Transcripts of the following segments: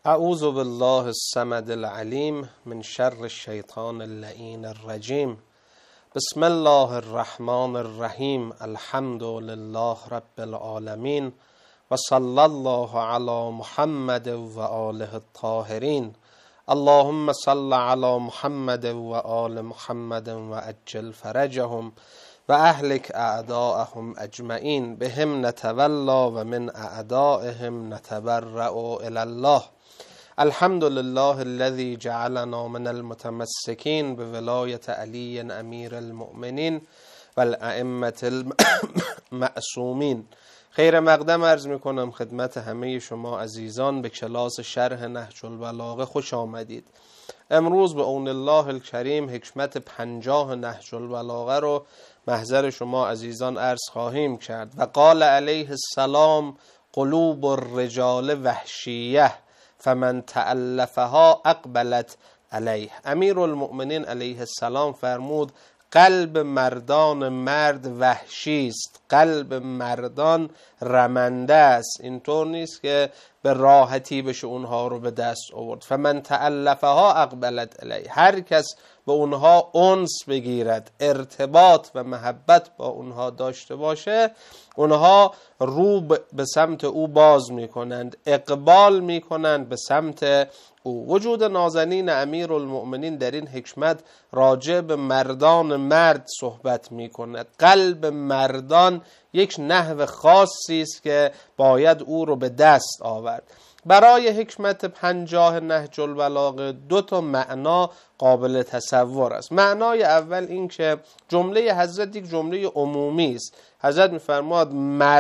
اعوذ بالله الصمد العلیم من شر الشیطان اللعین الرجیم. بسم الله الرحمن الرحیم. الحمد لله رب العالمین و صلی الله علی محمد و آله الطاهرین. اللهم صل علی محمد و آل محمد و عجل فرجهم و اهلک اعداءهم اجمعین. بهم نتولا و من اعدائهم نتبرأ الی الله. الحمد لله الذي جعلنا من المتمسكين بولاية علي امیر المؤمنین و الائمة المعصومین. خیر مقدم عرض می کنم خدمت همه شما عزیزان به کلاس شرح نهج البلاغه. خوش آمدید. امروز به اون الله الکریم حکمت 50 نهج البلاغه رو محضر شما عزیزان عرض خواهیم کرد. و قال علیه السلام: قلوب الرجال وحشیه فمن تألفها اقبلت علیه. امیر المؤمنین علیه السلام فرمود قلب مردان مرد وحشی است، قلب مردان رمنده است، اینطور نیست که به راحتی بشه اونها رو به دست آورد. فمن تألفها اقبلت علیه، هر کس به اونها انس بگیرد، ارتباط و محبت با اونها داشته باشه، اونها رو به سمت او باز میکنند، اقبال میکنند به سمت او. وجود نازنین امیر المؤمنین در این حکمت راجع به مردان مرد صحبت میکند. قلب مردان یک نحو خاصی است که باید او رو به دست آورد. برای حکمت 50 نهج البلاغه 2 معنا قابل تصور است. معنای اول این که جمله حضرت یک جمله عمومی است. حضرت می‌فرماد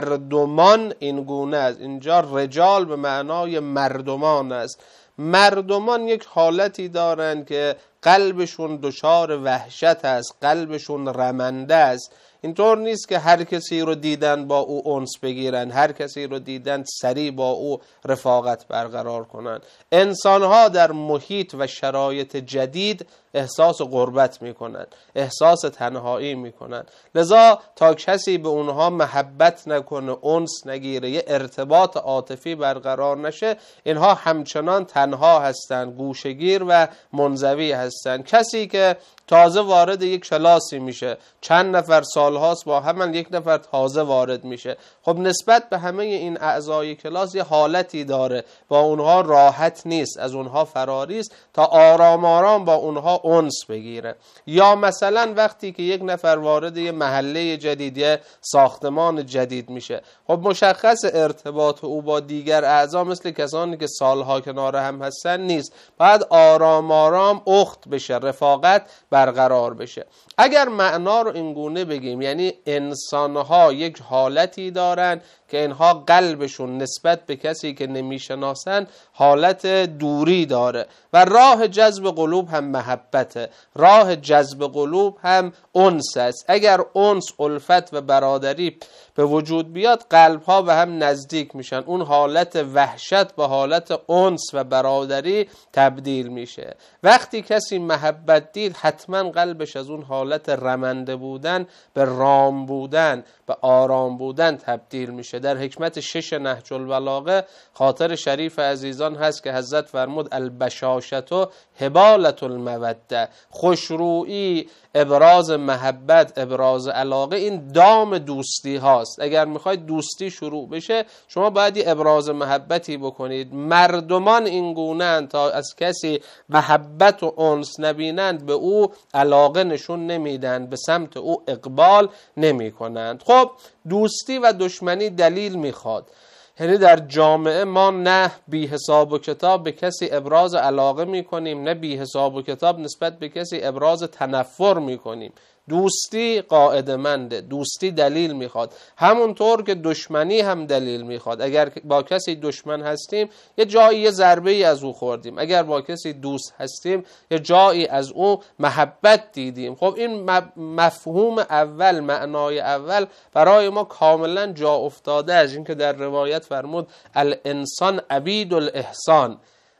مردمان این گونه است. اینجا رجال به معنای مردمان است. مردمان یک حالتی دارند که قلبشون دچار وحشت است، قلبشون رمنده است. اینطور نیست که هر کسی رو دیدن با او انس بگیرن، هر کسی رو دیدن سریع با او رفاقت برقرار کنن. انسانها در محیط و شرایط جدید احساس غربت میکنن، احساس تنهایی میکنن. لذا تا کسی به اونها محبت نکنه، انس نگیره، یه ارتباط عاطفی برقرار نشه، اینها همچنان تنها هستن، گوشه‌گیر و منزوی هستن. کسی که تازه وارد یک کلاسی میشه، چند نفر سالهاست با هم، یک نفر تازه وارد میشه، خب نسبت به همه این اعضای کلاس یه حالتی داره، با اونها راحت نیست، از اونها فراری است تا آرام آرام با اونها انس بگیره. یا مثلا وقتی که یک نفر وارد یه محله جدید، یه ساختمان جدید میشه، خب مشخص ارتباط او با دیگر اعضا مثل کسانی که سالها کنار هم هستن نیست، باید آرام آرام اخت بشه، رفاقت برقرار بشه. اگر معنا رو اینگونه بگیم، یعنی انسانها یک حالتی دارن که اینها قلبشون نسبت به کسی که نمیشناسن حالت دوری داره و راه جذب قلوب هم محبته، راه جذب قلوب هم انس است. اگر انس، الفت و برادری به وجود بیاد، قلبها به هم نزدیک میشن، اون حالت وحشت به حالت انس و برادری تبدیل میشه. وقتی کسی محبت دید، حتما قلبش از اون حالت رمنده بودن به رام بودن، به آرام بودن تبدیل میشه. در حکمت 6 نهج البلاغه خاطر شریف عزیزان هست که حضرت فرمود البشاشة هبالة الموده، خوشرویی، ابراز محبت، ابراز علاقه، این دام دوستی هاست. اگر میخواید دوستی شروع بشه، شما باید ابراز محبتی بکنید. مردمان این گونه اند تا از کسی محبت و انس نبینند به او علاقه نشون نمیدن، به سمت او اقبال نمی کنند. خب دوستی و دشمنی دلیل میخواد. یعنی در جامعه ما نه بی حساب و کتاب به کسی ابراز علاقه میکنیم، نه بی حساب و کتاب نسبت به کسی ابراز تنفر میکنیم. دوستی قاعده منده، دوستی دلیل میخواد، همونطور که دشمنی هم دلیل میخواد. اگر با کسی دشمن هستیم، یه جایی یه ضربه ای از او خوردیم. اگر با کسی دوست هستیم، یه جایی از او محبت دیدیم. خب این مفهوم اول، معنای اول برای ما کاملا جا افتاده است. این که در روایت فرمود الانسان عبید الاحسان،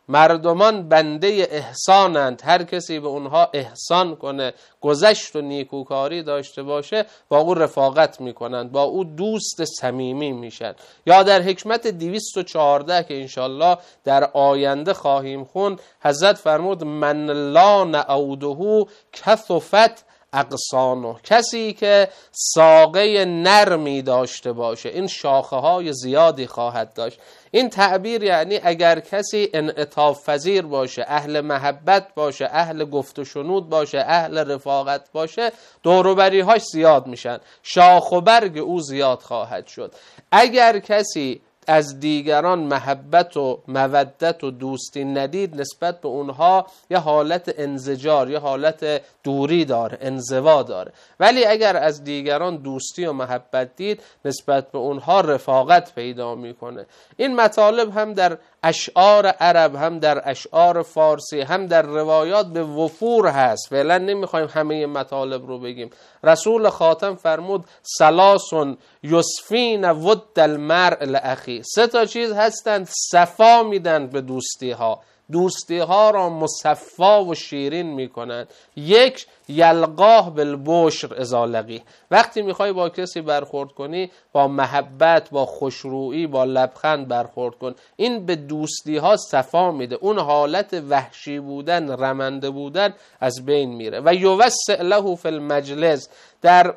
مردمان بنده احسانند، هر کسی به اونها احسان کنه، گذشت و نیکوکاری داشته باشه، با او رفاقت میکنند، با او دوست صمیمی میشن. یا در حکمت 214 که انشالله در آینده خواهیم خوند، حضرت فرمود من لا نعوده کثفت اقسانه، کسی که ساقه نرمی داشته باشه این شاخه های زیادی خواهد داشت. این تعبیر یعنی اگر کسی انعطاف پذیر باشه، اهل محبت باشه، اهل گفت و شنود باشه، اهل رفاقت باشه، دور و بری‌هاش زیاد میشن، شاخ و برگ او زیاد خواهد شد. اگر کسی از دیگران محبت و مودت و دوستی ندید، نسبت به اونها یه حالت انزجار، یه حالت دوری داره، انزوا داره. ولی اگر از دیگران دوستی و محبت دید، نسبت به اونها رفاقت پیدا میکنه. این مطالب هم در اشعار عرب، هم در اشعار فارسی، هم در روایات به وفور هست. فعلا نمیخوایم همه مطالب رو بگیم. رسول خاتم فرمود ثلاث یصفین ود المرء لاخی، 3 چیز هستند صفا میدن به دوستی ها، دوستی ها را مصفا و شیرین میکنند. 1 یلقاه بالبشر اذا لقی، وقتی میخوای با کسی برخورد کنی با محبت، با خوشرویی، با لبخند برخورد کن. این به دوستی ها صفا میده، اون حالت وحشی بودن، رمنده بودن از بین میره. و یوسع له فی المجلس، در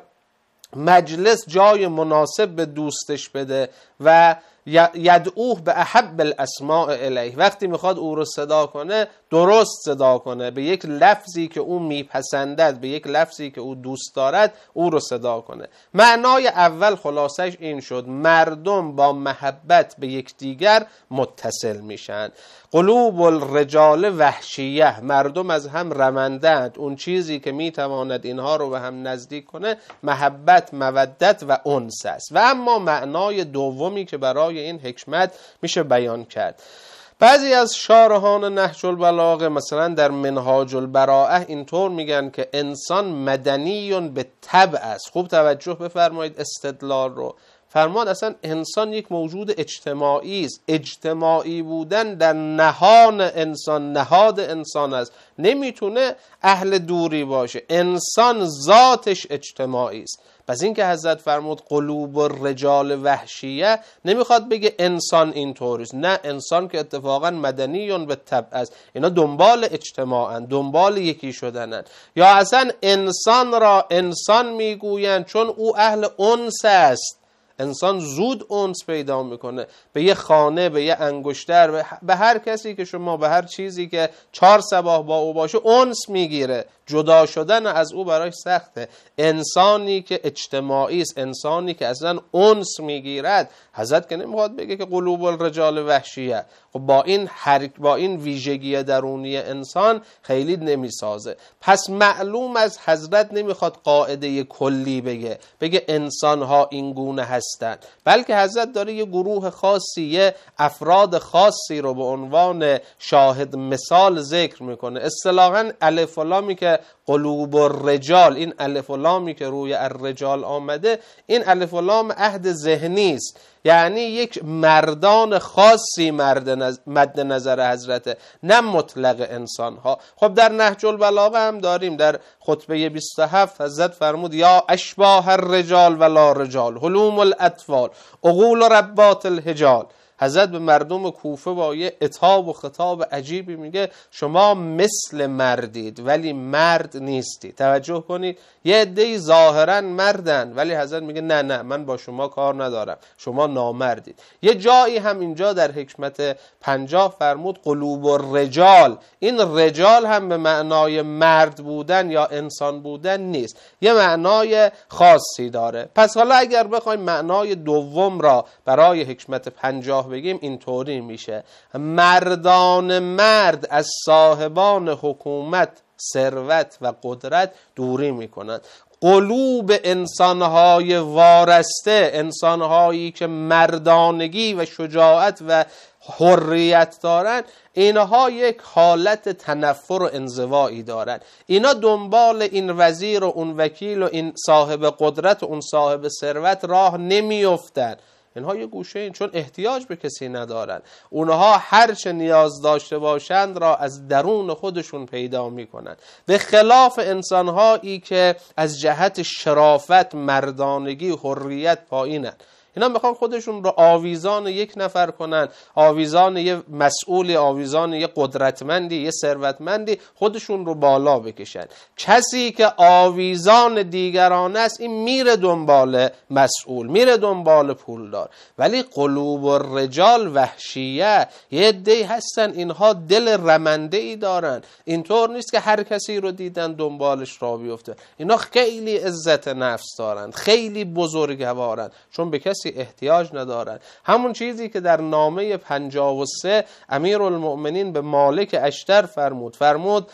مجلس جای مناسب به دوستش بده. و یدعوه به احب الاسماء الیه، وقتی میخواد او رو صدا کنه درست صدا کنه، به یک لفظی که او میپسندد، به یک لفظی که او دوست دارد او رو صدا کنه. معنای اول خلاصش این شد، مردم با محبت به یکدیگر متصل میشن. قلوب الرجال وحشیه، مردم از هم رمندند. اون چیزی که میتواند اینها رو به هم نزدیک کنه محبت، مودت و انس است. و اما معنای دومی که برای این حکمت میشه بیان کرد، بعضی از شارحان نهج البلاغه مثلا در منهاج البراءه اینطور میگن که انسان مدنی به طبع است. خوب توجه بفرمایید استدلال رو. فرماد اصلا انسان یک موجود اجتماعی است. اجتماعی بودن در نهان انسان، نهاد انسان است. نمیتونه اهل دوری باشه. انسان ذاتش اجتماعی است. پس این که حضرت فرمود قلوب الرجال وحشیه، نمیخواد بگه انسان اینطوریست، نه، انسان که اتفاقا مدنیون به طبع است. اینا دنبال اجتماعن، دنبال یکی شدنن. یا اصلا انسان را انسان میگوین چون او اهل انس است. انسان زود انس پیدا میکنه به یه خانه، به یه انگشتر، به هر کسی که شما، به هر چیزی که 4 صباح با او باشه انس میگیره. جدا شدن از او برای سخته. انسانی که اجتماعی است، انسانی که اصلا انس میگیرد، حضرت که نمیخواد بگه که قلوب الرجال وحشیه. خب با این ویژگی درونی انسان خیلی نمیسازه. پس معلوم از حضرت نمیخواد قاعده کلی بگه انسانها این گونه هستند، بلکه حضرت داره یه گروه خاصی، یه افراد خاصی رو به عنوان شاهد مثال ذکر میکنه. اصطلاحاً الف و لامی که قلوب الرجال، این الف و لامی که روی الرجال آمده، این الف و لام عهد ذهنی است. یعنی یک مردان خاصی مد نظر حضرت، نه مطلق انسان ها. خب در نهج البلاغه هم داریم، در خطبه 27 حضرت فرمود یا اشباه الرجال ولا رجال، حلوم الاطفال، عقول ربات الحجال. حضرت به مردم کوفه با یه عتاب و خطاب عجیبی میگه شما مثل مردید ولی مرد نیستید. توجه کنید، یه عده‌ای ظاهرا مردن ولی حضرت میگه نه من با شما کار ندارم، شما نامردید. یه جایی هم اینجا در حکمت 50 فرمود قلوب الرجال. این رجال هم به معنای مرد بودن یا انسان بودن نیست، یه معنای خاصی داره. پس حالا اگر بخوایم معنای دوم را برای حکمت 50 بگیم، اینطوری میشه: مردان مرد از صاحبان حکومت، ثروت و قدرت دوری میکنند. قلوب انسانهای وارسته، انسانهایی که مردانگی و شجاعت و حریت دارن، اینها یک حالت تنفر و انزوایی دارن. اینا دنبال این وزیر و اون وکیل و این صاحب قدرت و اون صاحب ثروت راه نمیافتن. اینها یه گوشه این، چون احتیاج به کسی ندارن. اونها هر چه نیاز داشته باشند را از درون خودشون پیدا میکنن، به خلاف انسانهایی که از جهت شرافت، مردانگی، حریت پایینن. اینا میخوان خودشون رو آویزان یک نفر کنن، آویزان یه مسئولی، آویزان یه قدرتمندی، یه ثروتمندی، خودشون رو بالا بکشن. کسی که آویزان دیگران است این میره دنبال مسئول، میره دنبال پولدار. ولی قلوب الرجال وحشیه، یه عده‌ای هستن اینها دل رمنده ای دارن، اینطور نیست که هر کسی رو دیدن دنبالش را بیفته. اینا خیلی عزت نفس دارن، خیلی بزرگوارن، چون به کسی احتیاج ندارن. همون چیزی که در نامه 53 امیرالمؤمنین به مالک اشتر فرمود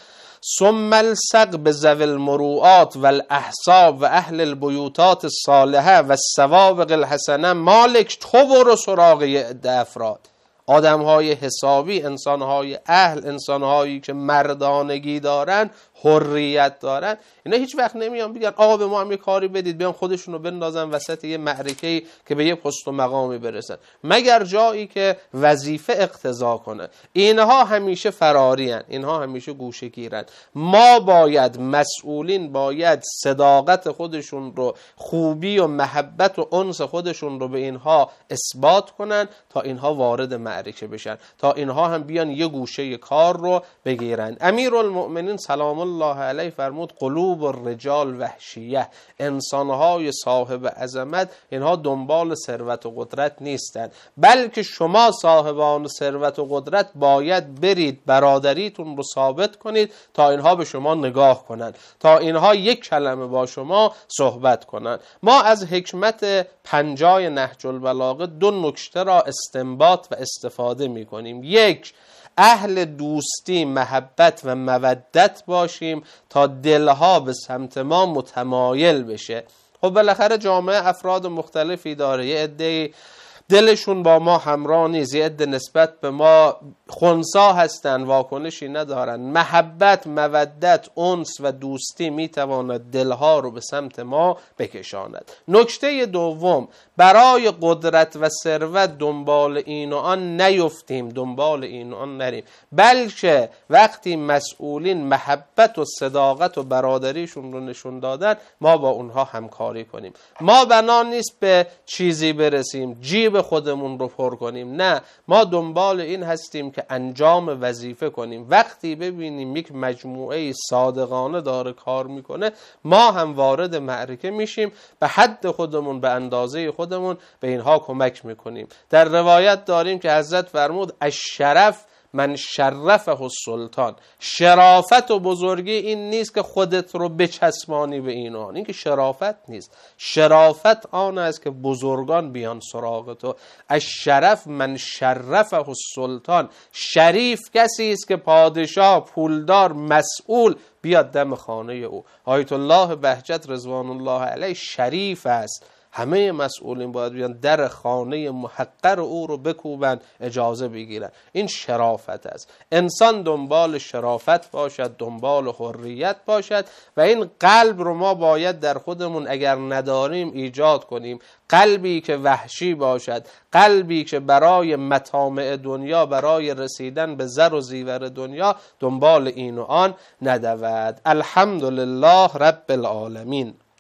ثم السق بذوی المروءات والاحساب و اهل البیوتات الصالحه و السوابق الحسنه. مالک تو برو سراغ عده افراد، آدم‌های حسابی، انسان‌های اهل، انسان‌هایی که مردانگی دارن، حریت دارن. اینا هیچ وقت نمیان بگن آقا به ما هم یه کاری بدید، بیان خودشونو بندازن وسط یه معرکه‌ای که به یه پست و مقامی برسن، مگر جایی که وظیفه اقتضا کنه. اینها همیشه فرارین، اینها همیشه گوشه‌گیرن. ما باید، مسئولین باید صداقت خودشون رو، خوبی و محبت و انس خودشون رو به اینها اثبات کنن تا اینها وارد معرکه بشن، تا اینها هم بیان یه گوشه کار رو بگیرن. امیرالمؤمنین سلام الله علیه فرمود قلوب الرجال وحشیه، انسانهای صاحب عظمت اینها دنبال ثروت و قدرت نیستند، بلکه شما صاحبان ثروت و قدرت باید برید برادریتون رو ثابت کنید تا اینها به شما نگاه کنند، تا اینها یک کلمه با شما صحبت کنند. ما از حکمت 50 نهج البلاغه 2 نکته را استنباط و استفاده می کنیم. یک، اهل دوستی، محبت و مودت باشیم تا دلها به سمت ما متمایل بشه. خب بالاخره جامعه افراد مختلفی داره، یه عده‌ای دلشون با ما همراه نیست، یه عده نسبت به ما خنثی هستن، واکنشی ندارن. محبت، مودت، انس و دوستی میتواند دلها رو به سمت ما بکشاند. نکته دوم، برای قدرت و ثروت دنبال این و آن نیفتیم، دنبال این و آن نریم، بلکه وقتی مسئولین محبت و صداقت و برادریشون رو نشون دادن ما با اونها همکاری کنیم. ما بنا نیست به چیزی برسیم، جیب خودمون رو پر کنیم، نه، ما دنبال این هستیم که انجام وظیفه کنیم. وقتی ببینیم یک مجموعه صادقانه داره کار میکنه ما هم وارد معرکه میشیم، به حد خودمون، به اندازه خودمون به اینها کمک میکنیم. در روایت داریم که حضرت فرمود الشرف من شرفه السلطان، شرافت و بزرگی این نیست که خودت رو بچسبانی به این آن، این که شرافت نیست. شرافت آن است که بزرگان بیان سراغ تو. الشرف من شرفه السلطان، شریف کسی است که پادشاه، پولدار، مسئول بیاد دم خانه او. آیت الله بهجت رضوان الله علیه شریف است، همه مسئولین باید بیان در خانه محقر او رو بکوبن، اجازه بگیرن. این شرافت است. انسان دنبال شرافت باشد، دنبال حریت باشد و این قلب رو ما باید در خودمون اگر نداریم ایجاد کنیم. قلبی که وحشی باشد، قلبی که برای مطامع دنیا، برای رسیدن به زر و زیور دنیا دنبال این و آن ندود. الحمدلله رب العالمین.